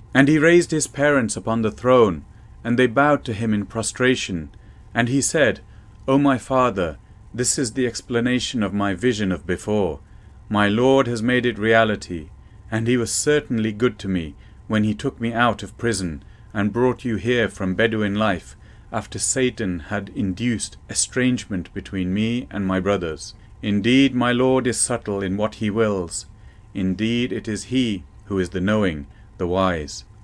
And he raised his parents upon the throne, and they bowed to him in prostration. And he said, O my father, this is the explanation of my vision of before. My Lord has made it reality, and he was certainly good to me when he took me out of prison and brought you here from Bedouin life, after Satan had induced estrangement between me and my brothers. Indeed, my Lord is subtle in what he wills. Indeed, it is he who is the knowing, the wise.